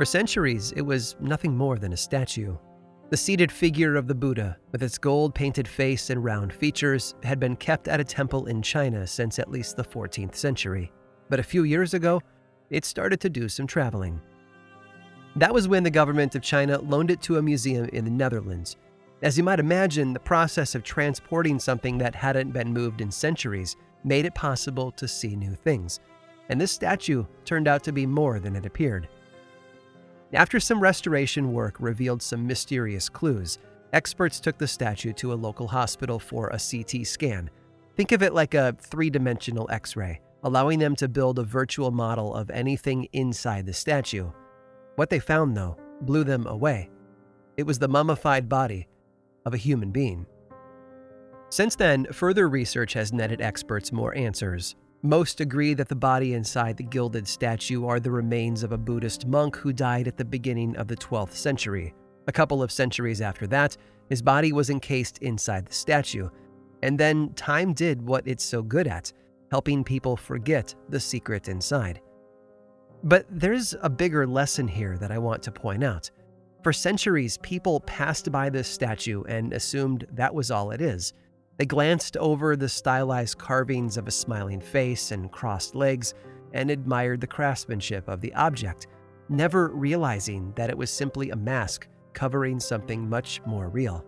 For centuries, it was nothing more than a statue. The seated figure of the Buddha, with its gold-painted face and round features, had been kept at a temple in China since at least the 14th century. But a few years ago, it started to do some traveling. That was when the government of China loaned it to a museum in the Netherlands. As you might imagine, the process of transporting something that hadn't been moved in centuries made it possible to see new things. And this statue turned out to be more than it appeared. After some restoration work revealed some mysterious clues, experts took the statue to a local hospital for a CT scan. Think of it like a three-dimensional X-ray, allowing them to build a virtual model of anything inside the statue. What they found, though, blew them away. It was the mummified body of a human being. Since then, further research has netted experts more answers. Most agree that the body inside the gilded statue are the remains of a Buddhist monk who died at the beginning of the 12th century. A couple of centuries after that, his body was encased inside the statue. And then time did what it's so good at, helping people forget the secret inside. But there's a bigger lesson here that I want to point out. For centuries, people passed by this statue and assumed that was all it is. They glanced over the stylized carvings of a smiling face and crossed legs and admired the craftsmanship of the object, never realizing that it was simply a mask covering something much more real.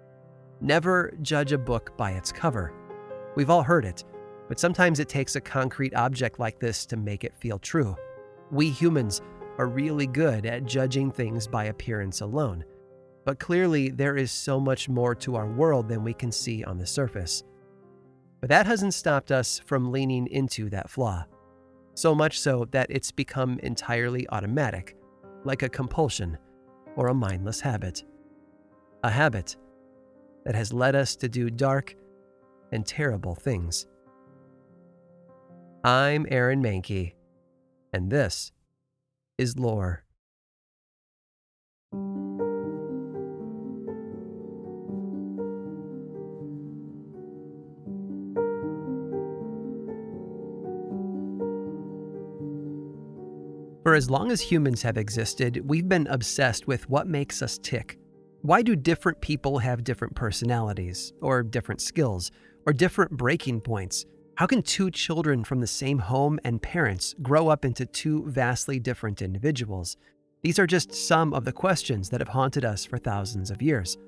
Never judge a book by its cover. We've all heard it, but sometimes it takes a concrete object like this to make it feel true. We humans are really good at judging things by appearance alone. But clearly, there is so much more to our world than we can see on the surface. But that hasn't stopped us from leaning into that flaw. So much so that it's become entirely automatic, like a compulsion or a mindless habit. A habit that has led us to do dark and terrible things. I'm Aaron Mahnke, and this is Lore. For as long as humans have existed, we've been obsessed with what makes us tick. Why do different people have different personalities, or different skills, or different breaking points? How can two children from the same home and parents grow up into two vastly different individuals? These are just some of the questions that have haunted us for thousands of years.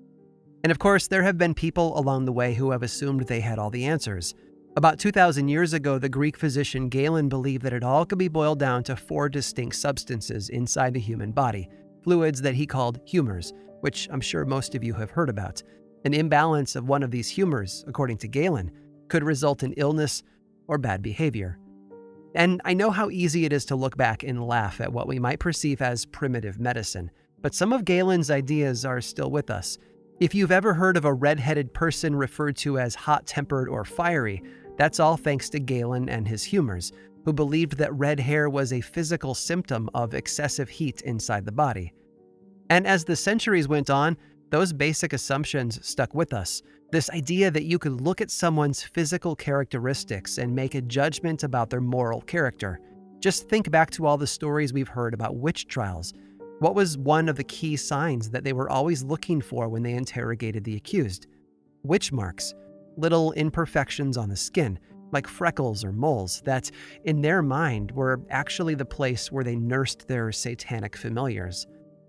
And of course, there have been people along the way who have assumed they had all the answers. About 2,000 years ago, the Greek physician Galen believed that it all could be boiled down to 4 distinct substances inside the human body, fluids that he called humors, which I'm sure most of you have heard about. An imbalance of one of these humors, according to Galen, could result in illness or bad behavior. And I know how easy it is to look back and laugh at what we might perceive as primitive medicine, but some of Galen's ideas are still with us. If you've ever heard of a red-headed person referred to as hot-tempered or fiery, that's all thanks to Galen and his humors, who believed that red hair was a physical symptom of excessive heat inside the body. And as the centuries went on, those basic assumptions stuck with us. This idea that you could look at someone's physical characteristics and make a judgment about their moral character. Just think back to all the stories we've heard about witch trials. What was one of the key signs that they were always looking for when they interrogated the accused? Witch marks. Little imperfections on the skin, like freckles or moles, that, in their mind, were actually the place where they nursed their satanic familiars.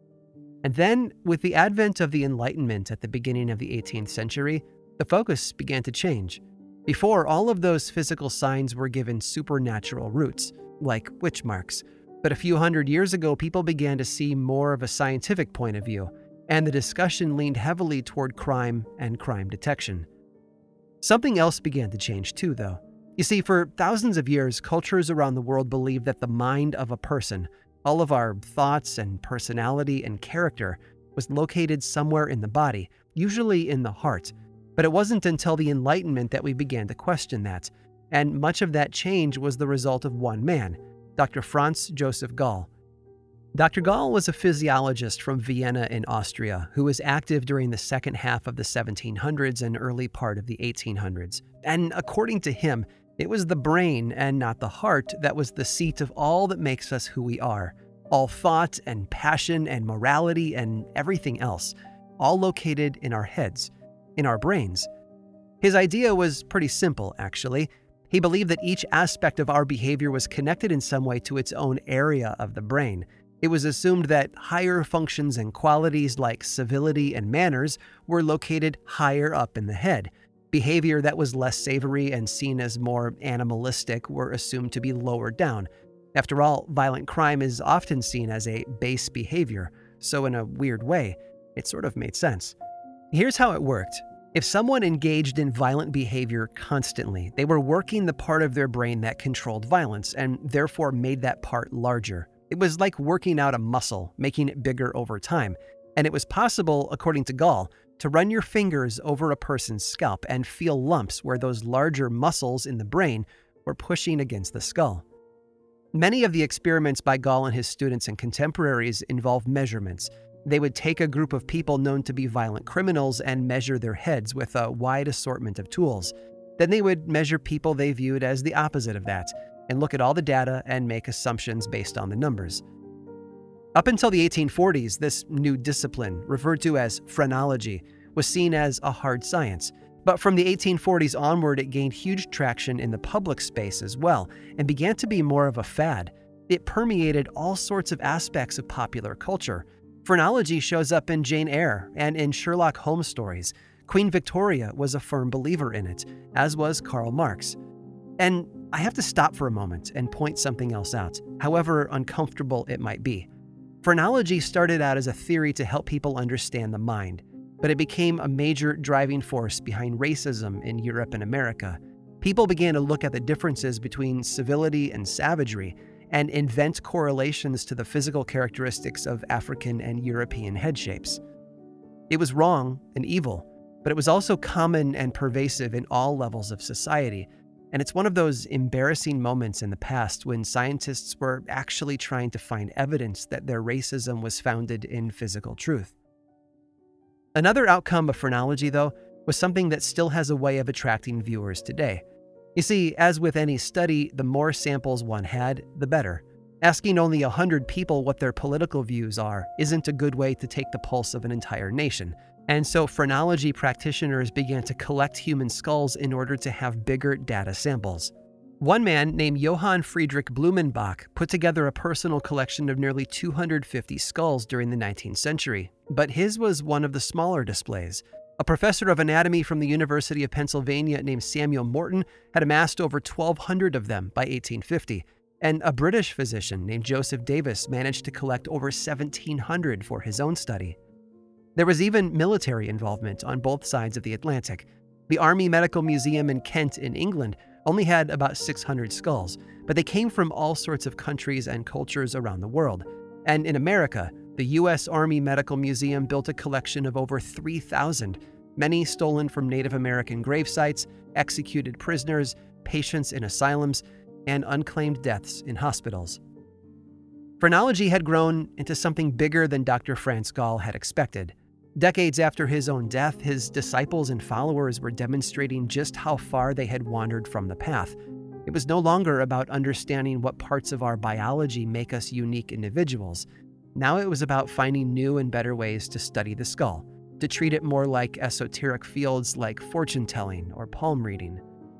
And then, with the advent of the Enlightenment at the beginning of the 18th century, the focus began to change. Before, all of those physical signs were given supernatural roots, like witch marks. But a few hundred years ago, people began to see more of a scientific point of view, and the discussion leaned heavily toward crime and crime detection. Something else began to change too, though. You see, for thousands of years, cultures around the world believed that the mind of a person, all of our thoughts and personality and character, was located somewhere in the body, usually in the heart. But it wasn't until the Enlightenment that we began to question that, and much of that change was the result of one man, Dr. Franz Joseph Gall. Dr. Gall was a physiologist from Vienna in Austria who was active during the second half of the 1700s and early part of the 1800s. And according to him, it was the brain and not the heart that was the seat of all that makes us who we are. All thought and passion and morality and everything else, all located in our heads, in our brains. His idea was pretty simple, actually. He believed that each aspect of our behavior was connected in some way to its own area of the brain. It was assumed that higher functions and qualities like civility and manners were located higher up in the head. Behavior that was less savory and seen as more animalistic were assumed to be lower down. After all, violent crime is often seen as a base behavior, so in a weird way, it sort of made sense. Here's how it worked. If someone engaged in violent behavior constantly, they were working the part of their brain that controlled violence and therefore made that part larger. It was like working out a muscle, making it bigger over time. And it was possible, according to Gall, to run your fingers over a person's scalp and feel lumps where those larger muscles in the brain were pushing against the skull. Many of the experiments by Gall and his students and contemporaries involve measurements. They would take a group of people known to be violent criminals and measure their heads with a wide assortment of tools. Then they would measure people they viewed as the opposite of that, and look at all the data and make assumptions based on the numbers. Up until the 1840s, this new discipline, referred to as phrenology, was seen as a hard science. But from the 1840s onward, it gained huge traction in the public space as well, and began to be more of a fad. It permeated all sorts of aspects of popular culture. Phrenology shows up in Jane Eyre and in Sherlock Holmes stories. Queen Victoria was a firm believer in it, as was Karl Marx. And I have to stop for a moment and point something else out, however uncomfortable it might be. Phrenology started out as a theory to help people understand the mind, but it became a major driving force behind racism in Europe and America. People began to look at the differences between civility and savagery and invent correlations to the physical characteristics of African and European head shapes. It was wrong and evil, but it was also common and pervasive in all levels of society. And it's one of those embarrassing moments in the past when scientists were actually trying to find evidence that their racism was founded in physical truth. Another outcome of phrenology, though, was something that still has a way of attracting viewers today. You see, as with any study, the more samples one had, the better. Asking only 100 people what their political views are isn't a good way to take the pulse of an entire nation. And so phrenology practitioners began to collect human skulls in order to have bigger data samples. One man named Johann Friedrich Blumenbach put together a personal collection of nearly 250 skulls during the 19th century, but his was one of the smaller displays. A professor of anatomy from the University of Pennsylvania named Samuel Morton had amassed over 1,200 of them by 1850, and a British physician named Joseph Davis managed to collect over 1,700 for his own study. There was even military involvement on both sides of the Atlantic. The Army Medical Museum in Kent in England only had about 600 skulls, but they came from all sorts of countries and cultures around the world. And in America, the U.S. Army Medical Museum built a collection of over 3,000, many stolen from Native American grave sites, executed prisoners, patients in asylums, and unclaimed deaths in hospitals. Phrenology had grown into something bigger than Dr. Franz Gall had expected. Decades after his own death, his disciples and followers were demonstrating just how far they had wandered from the path. It was no longer about understanding what parts of our biology make us unique individuals. Now it was about finding new and better ways to study the skull, to treat it more like esoteric fields like fortune-telling or palm reading.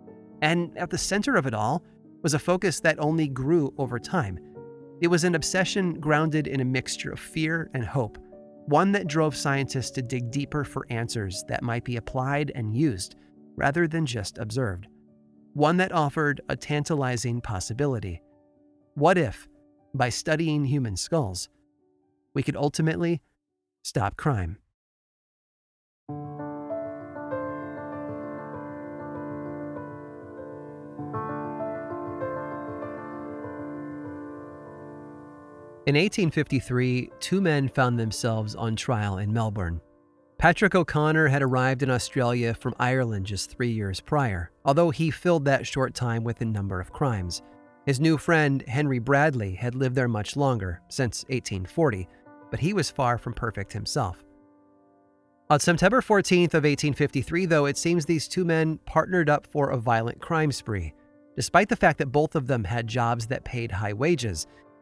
And at the center of it all was a focus that only grew over time. It was an obsession grounded in a mixture of fear and hope, one that drove scientists to dig deeper for answers that might be applied and used, rather than just observed. One that offered a tantalizing possibility. What if, by studying human skulls, we could ultimately stop crime? In 1853, two men found themselves on trial in Melbourne. Patrick O'Connor had arrived in Australia from Ireland just 3 years prior, although he filled that short time with a number of crimes. His new friend, Henry Bradley, had lived there much longer, since 1840, but he was far from perfect himself. On September 14th of 1853, though, it seems these two men partnered up for a violent crime spree. Despite the fact that both of them had jobs that paid high wages,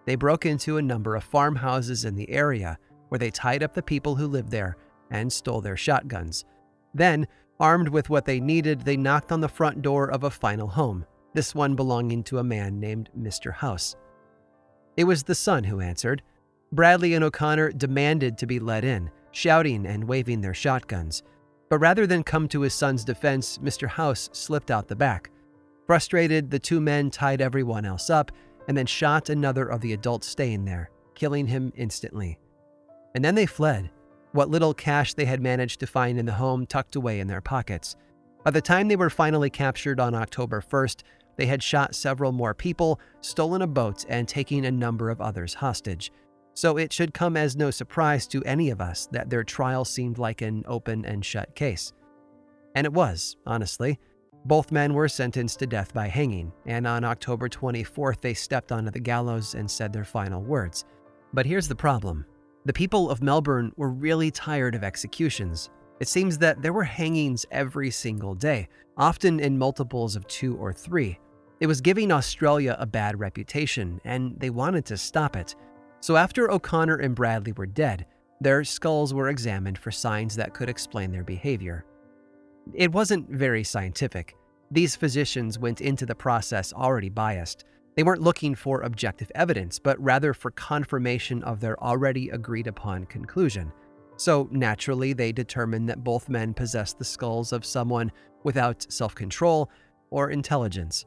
They broke into a number of farmhouses in the area where they tied up the people who lived there and stole their shotguns. Then, armed with what they needed, they knocked on the front door of a final home, this one belonging to a man named Mr. House. It was the son who answered. Bradley and O'Connor demanded to be let in, shouting and waving their shotguns. But rather than come to his son's defense, Mr. House slipped out the back. Frustrated, the two men tied everyone else up and then shot another of the adults staying there, killing him instantly. And then they fled, what little cash they had managed to find in the home tucked away in their pockets. By the time they were finally captured on October 1st, they had shot several more people, stolen a boat, and taken a number of others hostage. So it should come as no surprise to any of us that their trial seemed like an open and shut case. And it was, honestly. Both men were sentenced to death by hanging, and on October 24th they stepped onto the gallows and said their final words. But here's the problem. The people of Melbourne were really tired of executions. It seems that there were hangings every single day, often in multiples of 2 or 3. It was giving Australia a bad reputation, and they wanted to stop it. So after O'Connor and Bradley were dead, their skulls were examined for signs that could explain their behavior. It wasn't very scientific. These physicians went into the process already biased. They weren't looking for objective evidence, but rather for confirmation of their already agreed-upon conclusion. So naturally, they determined that both men possessed the skulls of someone without self-control or intelligence.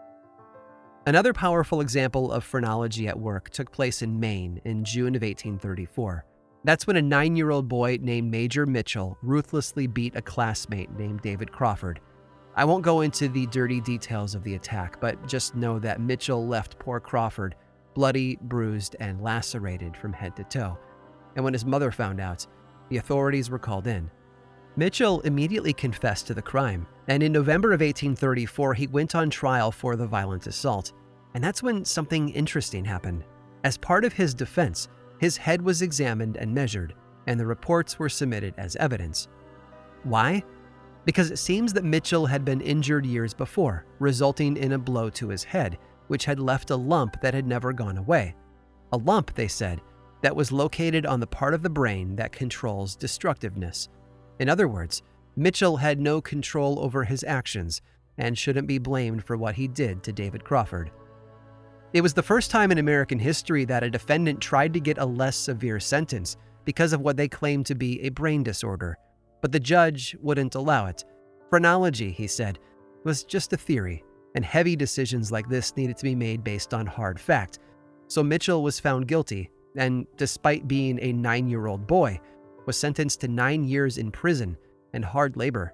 Another powerful example of phrenology at work took place in Maine in June of 1834. That's when a 9-year-old boy named Major Mitchell ruthlessly beat a classmate named David Crawford. I won't go into the dirty details of the attack, but just know that Mitchell left poor Crawford bloody, bruised, and lacerated from head to toe. And when his mother found out, the authorities were called in. Mitchell immediately confessed to the crime, and in November of 1834, he went on trial for the violent assault. And that's when something interesting happened. As part of his defense, his head was examined and measured, and the reports were submitted as evidence. Why? Because it seems that Mitchell had been injured years before, resulting in a blow to his head, which had left a lump that had never gone away. A lump, they said, that was located on the part of the brain that controls destructiveness. In other words, Mitchell had no control over his actions and shouldn't be blamed for what he did to David Crawford. It was the first time in American history that a defendant tried to get a less severe sentence because of what they claimed to be a brain disorder, but the judge wouldn't allow it. Phrenology, he said, was just a theory, and heavy decisions like this needed to be made based on hard fact. So Mitchell was found guilty, and despite being a 9-year-old boy, was sentenced to 9 years in prison and hard labor.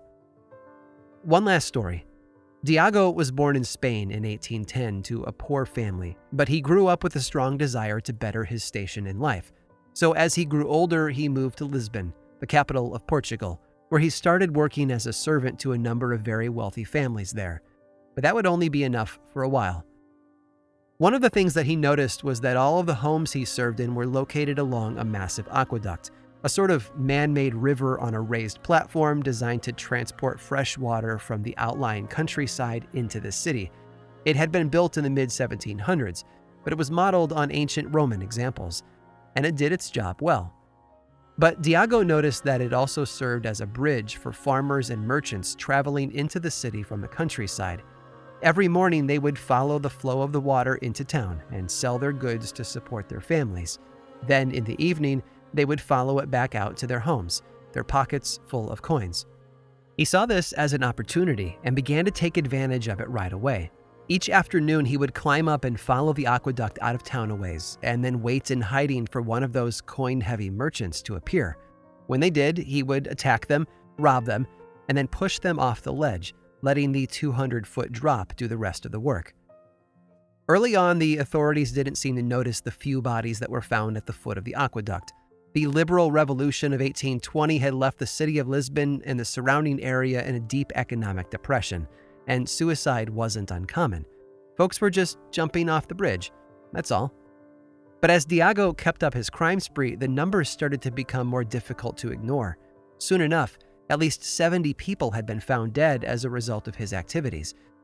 One last story. Diago was born in Spain in 1810 to a poor family, but he grew up with a strong desire to better his station in life. So as he grew older, he moved to Lisbon, the capital of Portugal, where he started working as a servant to a number of very wealthy families there. But that would only be enough for a while. One of the things that he noticed was that all of the homes he served in were located along a massive aqueduct, a sort of man-made river on a raised platform designed to transport fresh water from the outlying countryside into the city. It had been built in the mid-1700s, but it was modeled on ancient Roman examples, and it did its job well. But Diago noticed that it also served as a bridge for farmers and merchants traveling into the city from the countryside. Every morning, they would follow the flow of the water into town and sell their goods to support their families. Then, in the evening, they would follow it back out to their homes, their pockets full of coins. He saw this as an opportunity and began to take advantage of it right away. Each afternoon, he would climb up and follow the aqueduct out of town a ways, and then wait in hiding for one of those coin-heavy merchants to appear. When they did, he would attack them, rob them, and then push them off the ledge, letting the 200-foot drop do the rest of the work. Early on, the authorities didn't seem to notice the few bodies that were found at the foot of the aqueduct. The liberal revolution of 1820 had left the city of Lisbon and the surrounding area in a deep economic depression, and suicide wasn't uncommon. Folks were just jumping off the bridge, that's all. But as Diago kept up his crime spree, the numbers started to become more difficult to ignore. Soon enough, at least 70 people had been found dead as a result of his activities.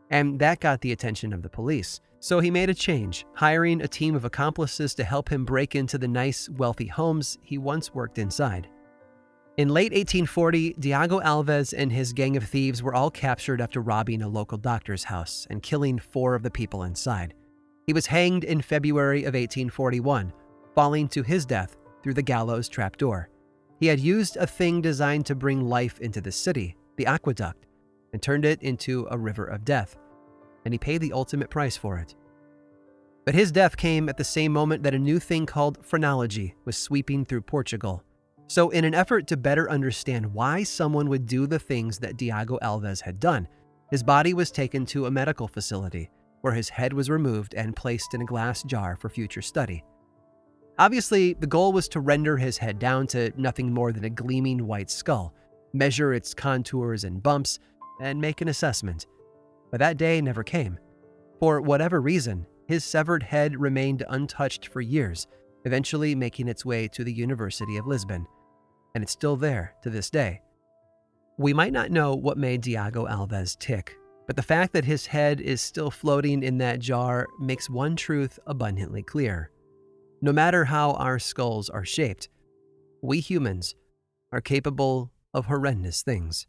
And that got the attention of the police. So he made a change, hiring a team of accomplices to help him break into the nice, wealthy homes he once worked inside. In late 1840, Diego Alves and his gang of thieves were all captured after robbing a local doctor's house and killing 4 of the people inside. He was hanged in February of 1841, falling to his death through the gallows trapdoor. He had used a thing designed to bring life into the city, the aqueduct, and turned it into a river of death, and he paid the ultimate price for it. But his death came at the same moment that a new thing called phrenology was sweeping through Portugal. So in an effort to better understand why someone would do the things that Diego Alves had done, his body was taken to a medical facility, where his head was removed and placed in a glass jar for future study. Obviously, the goal was to render his head down to nothing more than a gleaming white skull, measure its contours and bumps, and make an assessment. But that day never came. For whatever reason, his severed head remained untouched for years, eventually making its way to the University of Lisbon. And it's still there to this day. We might not know what made Diego Alves tick, but the fact that his head is still floating in that jar makes one truth abundantly clear. No matter how our skulls are shaped, we humans are capable of horrendous things.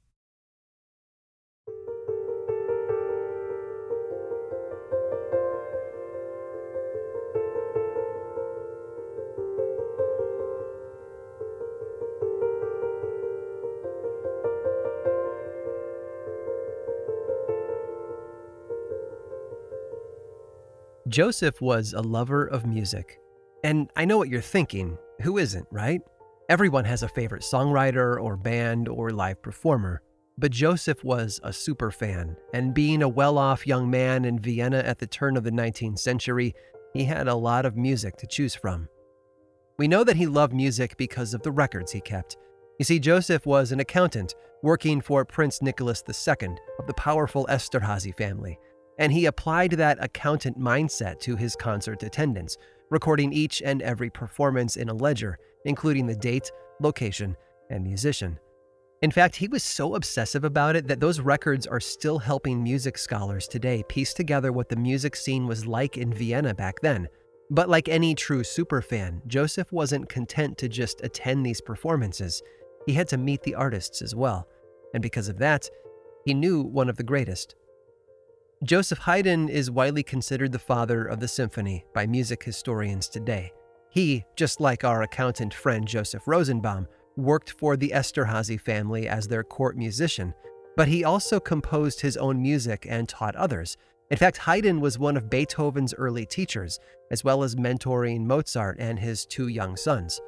Joseph was a lover of music. And I know what you're thinking. Who isn't, right? Everyone has a favorite songwriter or band or live performer. But Joseph was a super fan, and being a well-off young man in Vienna at the turn of the 19th century, he had a lot of music to choose from. We know that he loved music because of the records he kept. You see, Joseph was an accountant working for Prince Nicholas II of the powerful Esterházy family, and he applied that accountant mindset to his concert attendance, recording each and every performance in a ledger, including the date, location, and musician. In fact, he was so obsessive about it that those records are still helping music scholars today piece together what the music scene was like in Vienna back then. But like any true superfan, Joseph wasn't content to just attend these performances. He had to meet the artists as well. And because of that, he knew one of the greatest. Joseph Haydn is widely considered the father of the symphony by music historians today. He, just like our accountant friend Joseph Rosenbaum, worked for the Esterházy family as their court musician, but he also composed his own music and taught others. In fact, Haydn was one of Beethoven's early teachers, as well as mentoring Mozart and his 2 young sons.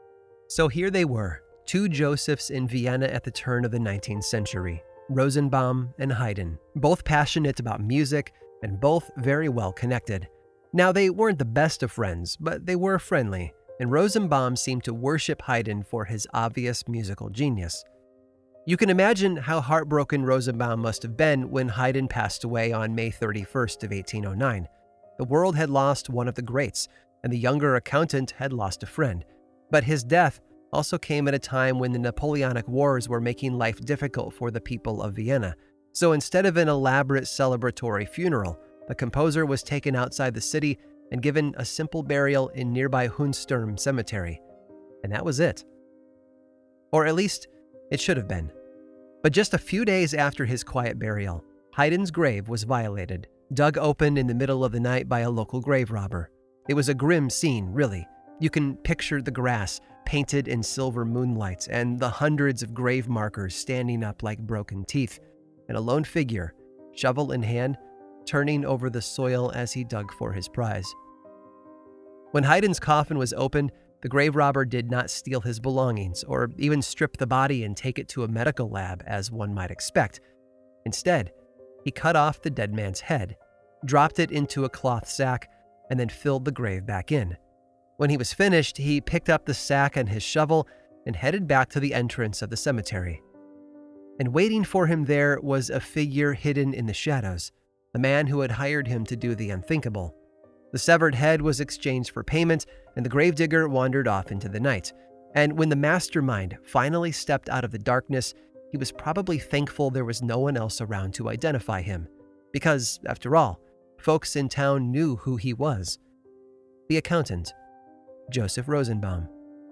So here they were, 2 Josephs in Vienna at the turn of the 19th century. Rosenbaum and Haydn, both passionate about music and both very well connected. Now, they weren't the best of friends, but they were friendly, and Rosenbaum seemed to worship Haydn for his obvious musical genius. You can imagine how heartbroken Rosenbaum must have been when Haydn passed away on May 31st of 1809. The world had lost one of the greats, and the younger accountant had lost a friend. But his death also came at a time when the Napoleonic Wars were making life difficult for the people of Vienna. So instead of an elaborate celebratory funeral, the composer was taken outside the city and given a simple burial in nearby Hunsturm Cemetery. And that was it. Or at least, it should have been. But just a few days after his quiet burial, Haydn's grave was violated, dug open in the middle of the night by a local grave robber. It was a grim scene, really. You can picture the grass painted in silver moonlight and the hundreds of grave markers standing up like broken teeth, and a lone figure, shovel in hand, turning over the soil as he dug for his prize. When Haydn's coffin was opened, the grave robber did not steal his belongings or even strip the body and take it to a medical lab as one might expect. Instead, he cut off the dead man's head, dropped it into a cloth sack, and then filled the grave back in. When he was finished, he picked up the sack and his shovel and headed back to the entrance of the cemetery. And waiting for him there was a figure hidden in the shadows, the man who had hired him to do the unthinkable. The severed head was exchanged for payment, and the gravedigger wandered off into the night. And when the mastermind finally stepped out of the darkness, he was probably thankful there was no one else around to identify him. Because, after all, folks in town knew who he was. The accountant, Joseph Rosenbaum.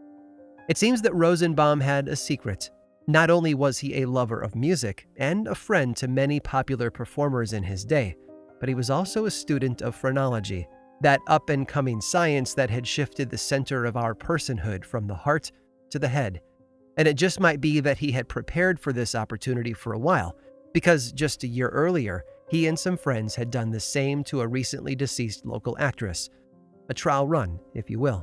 It seems that Rosenbaum had a secret. Not only was he a lover of music and a friend to many popular performers in his day, but he was also a student of phrenology, that up-and-coming science that had shifted the center of our personhood from the heart to the head. And it just might be that he had prepared for this opportunity for a while, because just a year earlier, he and some friends had done the same to a recently deceased local actress. A trial run, if you will.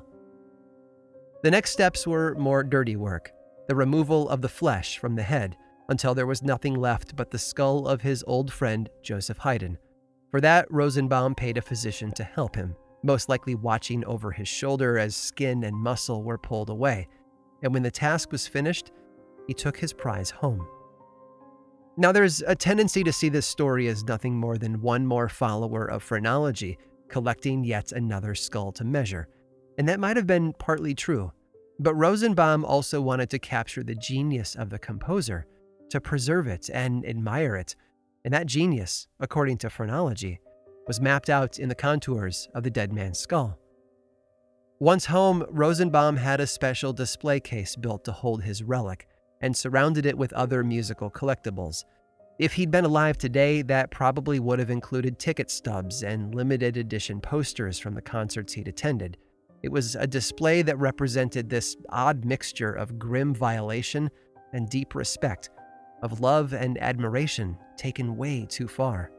The next steps were more dirty work, the removal of the flesh from the head until there was nothing left but the skull of his old friend Joseph Haydn. For that, Rosenbaum paid a physician to help him, most likely watching over his shoulder as skin and muscle were pulled away. And when the task was finished, he took his prize home. Now, there's a tendency to see this story as nothing more than one more follower of phrenology collecting yet another skull to measure. And that might have been partly true. But Rosenbaum also wanted to capture the genius of the composer, to preserve it and admire it. And that genius, according to phrenology, was mapped out in the contours of the dead man's skull. Once home, Rosenbaum had a special display case built to hold his relic and surrounded it with other musical collectibles. If he'd been alive today, that probably would have included ticket stubs and limited edition posters from the concerts he'd attended. It was a display that represented this odd mixture of grim violation and deep respect, of love and admiration taken way too far.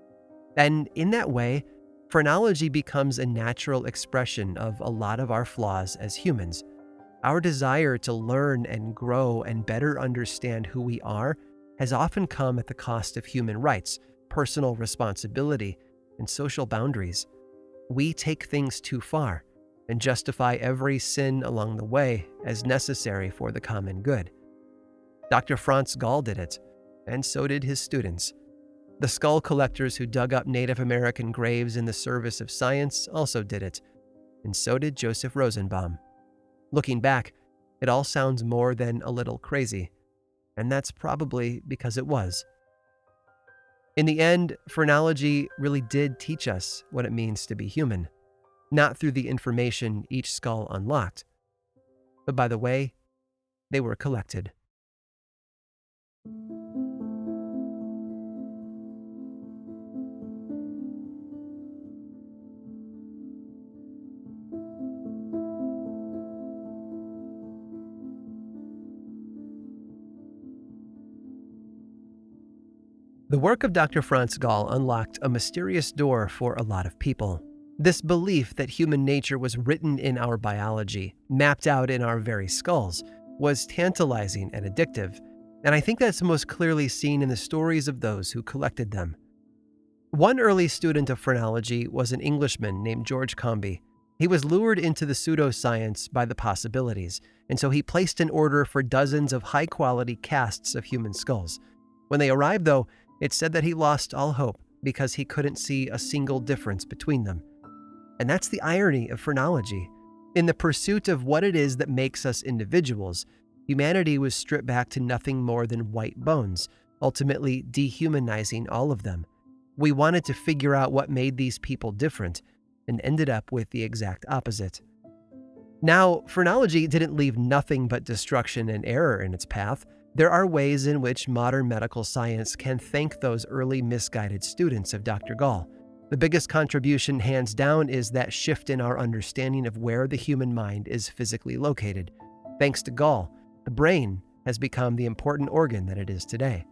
And in that way, phrenology becomes a natural expression of a lot of our flaws as humans. Our desire to learn and grow and better understand who we are has often come at the cost of human rights, personal responsibility, and social boundaries. We take things too far and justify every sin along the way as necessary for the common good. Dr. Franz Gall did it, and so did his students. The skull collectors who dug up Native American graves in the service of science also did it, and so did Joseph Rosenbaum. Looking back, it all sounds more than a little crazy, and that's probably because it was. In the end, phrenology really did teach us what it means to be human, not through the information each skull unlocked, but by the way they were collected. The work of Dr. Franz Gall unlocked a mysterious door for a lot of people. This belief that human nature was written in our biology, mapped out in our very skulls, was tantalizing and addictive, and I think that's most clearly seen in the stories of those who collected them. One early student of phrenology was an Englishman named George Combe. He was lured into the pseudoscience by the possibilities, and so he placed an order for dozens of high-quality casts of human skulls. When they arrived, though, it said that he lost all hope because he couldn't see a single difference between them. And that's the irony of phrenology. In the pursuit of what it is that makes us individuals, humanity was stripped back to nothing more than white bones, ultimately dehumanizing all of them. We wanted to figure out what made these people different, and ended up with the exact opposite. Now, phrenology didn't leave nothing but destruction and error in its path. There are ways in which modern medical science can thank those early misguided students of Dr. Gall. The biggest contribution, hands down, is that shift in our understanding of where the human mind is physically located. Thanks to Gall, the brain has become the important organ that it is today.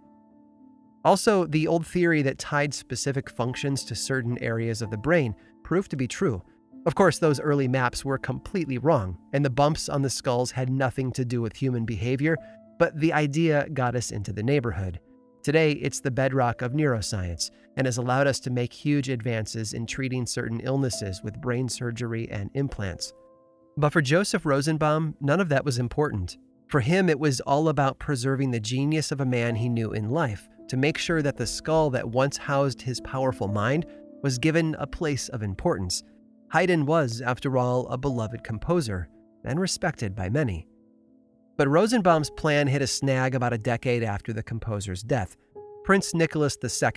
Also, the old theory that tied specific functions to certain areas of the brain proved to be true. Of course, those early maps were completely wrong, and the bumps on the skulls had nothing to do with human behavior, but the idea got us into the neighborhood. Today, it's the bedrock of neuroscience and has allowed us to make huge advances in treating certain illnesses with brain surgery and implants. But for Joseph Rosenbaum, none of that was important. For him, it was all about preserving the genius of a man he knew in life, to make sure that the skull that once housed his powerful mind was given a place of importance. Haydn was, after all, a beloved composer and respected by many. But Rosenbaum's plan hit a snag about a decade after the composer's death. Prince Nicholas II,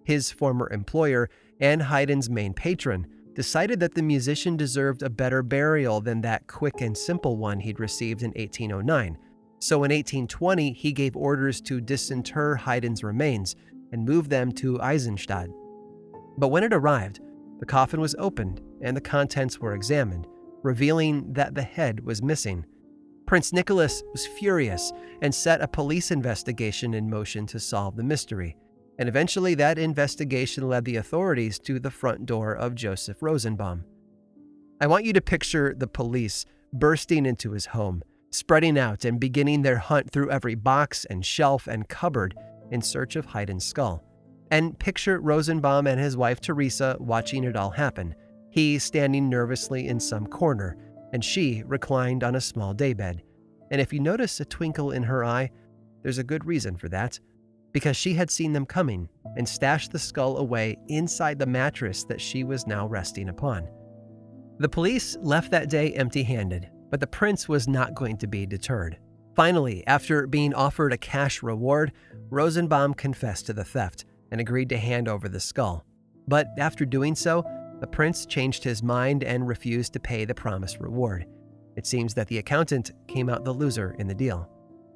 His former employer and Haydn's main patron decided that the musician deserved a better burial than that quick and simple one he'd received in 1809. So in 1820, he gave orders to disinter Haydn's remains and move them to Eisenstadt. But when it arrived, the coffin was opened and the contents were examined, revealing that the head was missing. Prince Nicholas was furious and set a police investigation in motion to solve the mystery. And eventually that investigation led the authorities to the front door of Joseph Rosenbaum. I want you to picture the police bursting into his home, spreading out and beginning their hunt through every box and shelf and cupboard in search of Haydn's skull. And picture Rosenbaum and his wife Teresa watching it all happen, he standing nervously in some corner, and she reclined on a small daybed. And if you notice a twinkle in her eye, there's a good reason for that, because she had seen them coming and stashed the skull away inside the mattress that she was now resting upon. The police left that day empty-handed, but the prince was not going to be deterred. Finally, after being offered a cash reward, Rosenbaum confessed to the theft and agreed to hand over the skull. But after doing so, the prince changed his mind and refused to pay the promised reward. It seems that the accountant came out the loser in the deal.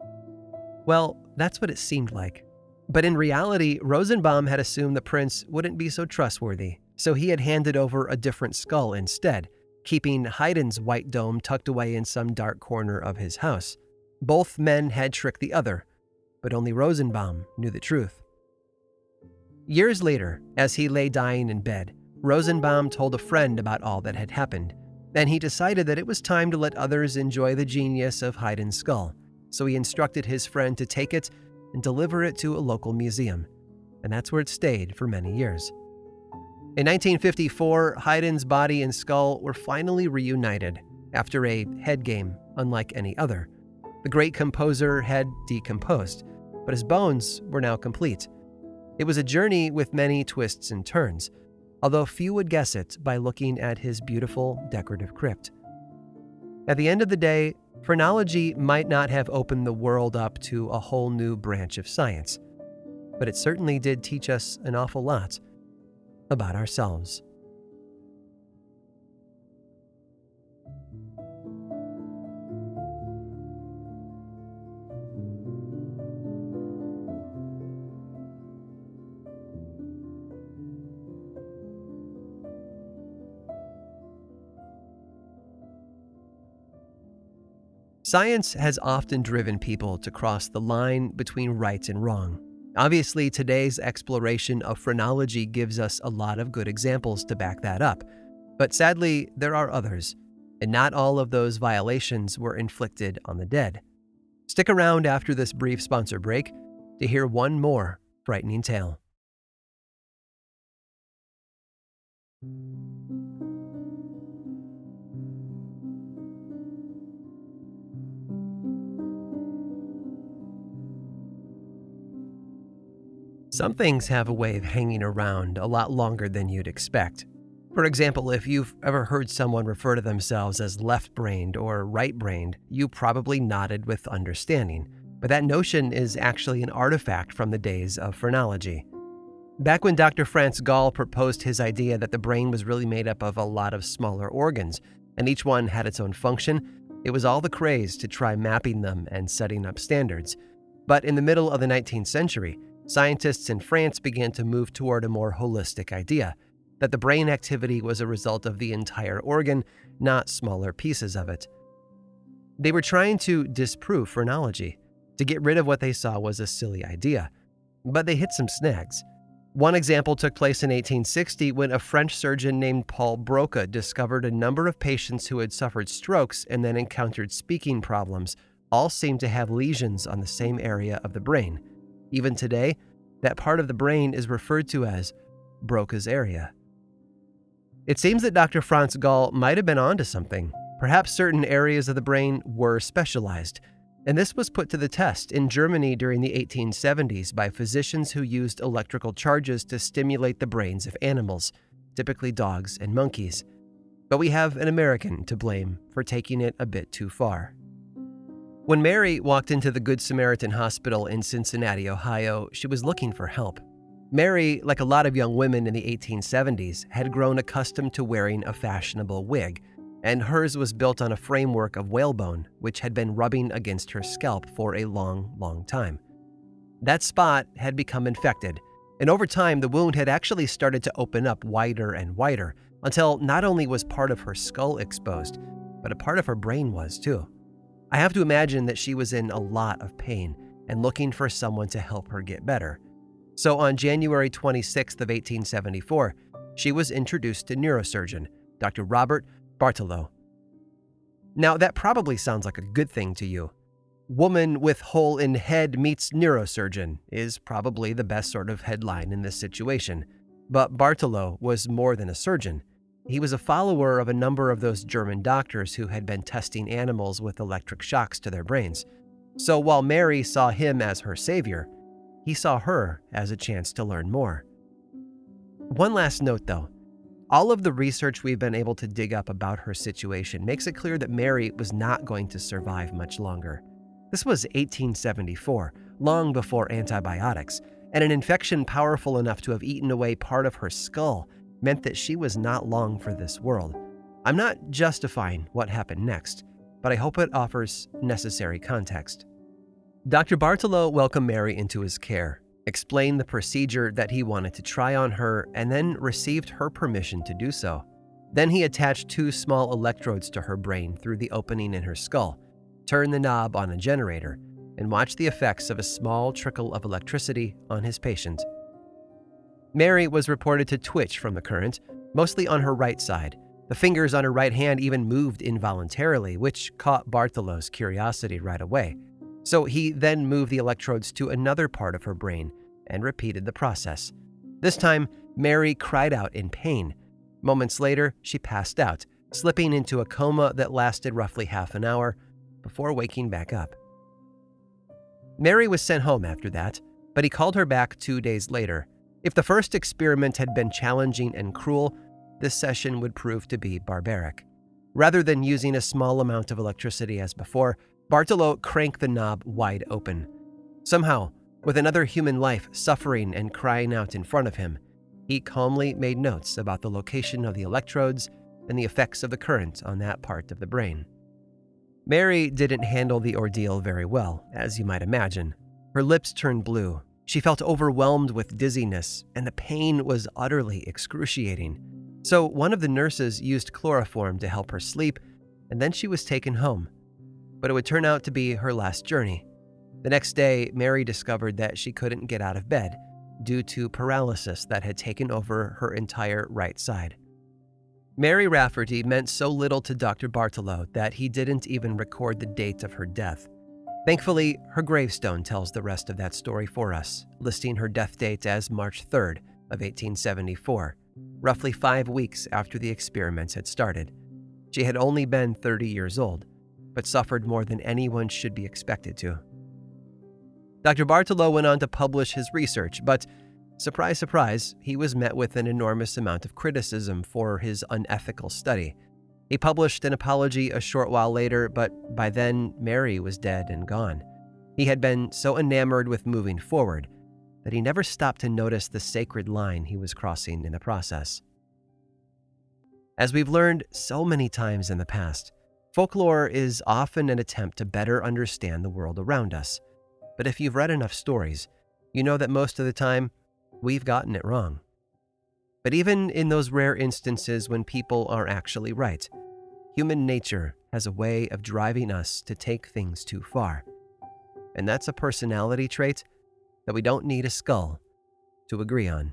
Well, that's what it seemed like. But in reality, Rosenbaum had assumed the prince wouldn't be so trustworthy, so he had handed over a different skull instead, keeping Haydn's white dome tucked away in some dark corner of his house. Both men had tricked the other, but only Rosenbaum knew the truth. Years later, as he lay dying in bed, Rosenbaum told a friend about all that had happened, and he decided that it was time to let others enjoy the genius of Haydn's skull, so he instructed his friend to take it and deliver it to a local museum, and that's where it stayed for many years. In 1954, Haydn's body and skull were finally reunited after a head game unlike any other. The great composer had decomposed, but his bones were now complete. It was a journey with many twists and turns, although few would guess it by looking at his beautiful decorative crypt. At the end of the day, phrenology might not have opened the world up to a whole new branch of science, but it certainly did teach us an awful lot about ourselves. Science has often driven people to cross the line between right and wrong. Obviously, today's exploration of phrenology gives us a lot of good examples to back that up. But sadly, there are others, and not all of those violations were inflicted on the dead. Stick around after this brief sponsor break to hear one more frightening tale. Some things have a way of hanging around a lot longer than you'd expect. For example, if you've ever heard someone refer to themselves as left-brained or right-brained, you probably nodded with understanding. But that notion is actually an artifact from the days of phrenology. Back when Dr. Franz Gall proposed his idea that the brain was really made up of a lot of smaller organs, and each one had its own function, it was all the craze to try mapping them and setting up standards. But in the middle of the 19th century, scientists in France began to move toward a more holistic idea, that the brain activity was a result of the entire organ, not smaller pieces of it. They were trying to disprove phrenology, to get rid of what they saw was a silly idea, but they hit some snags. One example took place in 1860 when a French surgeon named Paul Broca discovered a number of patients who had suffered strokes and then encountered speaking problems all seemed to have lesions on the same area of the brain. Even today, that part of the brain is referred to as Broca's area. It seems that Dr. Franz Gall might have been onto something. Perhaps certain areas of the brain were specialized, and this was put to the test in Germany during the 1870s by physicians who used electrical charges to stimulate the brains of animals, typically dogs and monkeys. But we have an American to blame for taking it a bit too far. When Mary walked into the Good Samaritan Hospital in Cincinnati, Ohio, she was looking for help. Mary, like a lot of young women in the 1870s, had grown accustomed to wearing a fashionable wig, and hers was built on a framework of whalebone, which had been rubbing against her scalp for a long, long time. That spot had become infected, and over time the wound had actually started to open up wider and wider, until not only was part of her skull exposed, but a part of her brain was too. I have to imagine that she was in a lot of pain and looking for someone to help her get better. So on January 26th of 1874, she was introduced to neurosurgeon, Dr. Robert Bartolo. Now that probably sounds like a good thing to you. Woman with hole in head meets neurosurgeon is probably the best sort of headline in this situation. But Bartolo was more than a surgeon. He was a follower of a number of those German doctors who had been testing animals with electric shocks to their brains. So while Mary saw him as her savior, he saw her as a chance to learn more. One last note though. All of the research we've been able to dig up about her situation makes it clear that Mary was not going to survive much longer. This was 1874, long before antibiotics, and an infection powerful enough to have eaten away part of her skull meant that she was not long for this world. I'm not justifying what happened next, but I hope it offers necessary context. Dr. Bartolo welcomed Mary into his care, explained the procedure that he wanted to try on her, and then received her permission to do so. Then he attached 2 small electrodes to her brain through the opening in her skull, turned the knob on a generator, and watched the effects of a small trickle of electricity on his patient. Mary was reported to twitch from the current, mostly on her right side. The fingers on her right hand even moved involuntarily, which caught Bartolo's curiosity right away. So he then moved the electrodes to another part of her brain and repeated the process. This time, Mary cried out in pain. Moments later, she passed out, slipping into a coma that lasted roughly half an hour before waking back up. Mary was sent home after that, but he called her back 2 days later. If the first experiment had been challenging and cruel, this session would prove to be barbaric. Rather than using a small amount of electricity as before, Bartolo cranked the knob wide open. Somehow, with another human life suffering and crying out in front of him, he calmly made notes about the location of the electrodes and the effects of the current on that part of the brain. Mary didn't handle the ordeal very well, as you might imagine. Her lips turned blue. She felt overwhelmed with dizziness, and the pain was utterly excruciating. So one of the nurses used chloroform to help her sleep, and then she was taken home. But it would turn out to be her last journey. The next day, Mary discovered that she couldn't get out of bed due to paralysis that had taken over her entire right side. Mary Rafferty meant so little to Dr. Bartolo that he didn't even record the date of her death. Thankfully, her gravestone tells the rest of that story for us, listing her death date as March 3rd of 1874, roughly 5 weeks after the experiments had started. She had only been 30 years old, but suffered more than anyone should be expected to. Dr. Bartolo went on to publish his research, but surprise, surprise, he was met with an enormous amount of criticism for his unethical study. He published an apology a short while later, but by then, Mary was dead and gone. He had been so enamored with moving forward that he never stopped to notice the sacred line he was crossing in the process. As we've learned so many times in the past, folklore is often an attempt to better understand the world around us. But if you've read enough stories, you know that most of the time, we've gotten it wrong. But even in those rare instances when people are actually right, human nature has a way of driving us to take things too far. And that's a personality trait that we don't need a skull to agree on.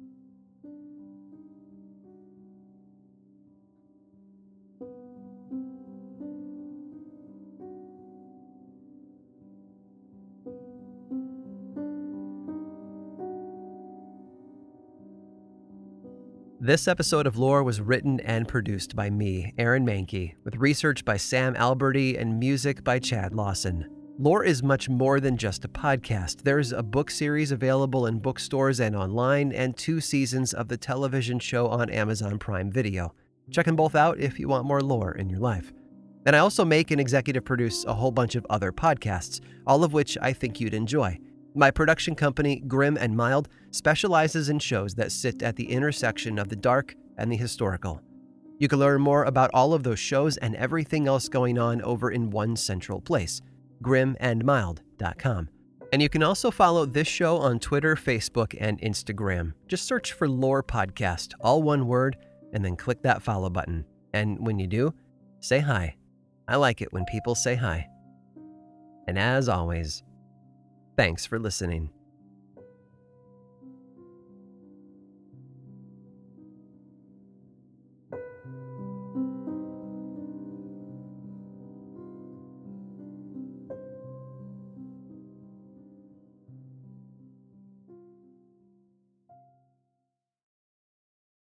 This episode of Lore was written and produced by me, Aaron Mahnke, with research by Sam Alberti and music by Chad Lawson. Lore is much more than just a podcast. There's a book series available in bookstores and online, and 2 seasons of the television show on Amazon Prime Video. Check them both out if you want more lore in your life. And I also make and executive produce a whole bunch of other podcasts, all of which I think you'd enjoy. My production company, Grim and Mild, specializes in shows that sit at the intersection of the dark and the historical. You can learn more about all of those shows and everything else going on over in one central place, grimandmild.com. And you can also follow this show on Twitter, Facebook, and Instagram. Just search for Lore Podcast, all one word, and then click that follow button. And when you do, say hi. I like it when people say hi. And as always, thanks for listening.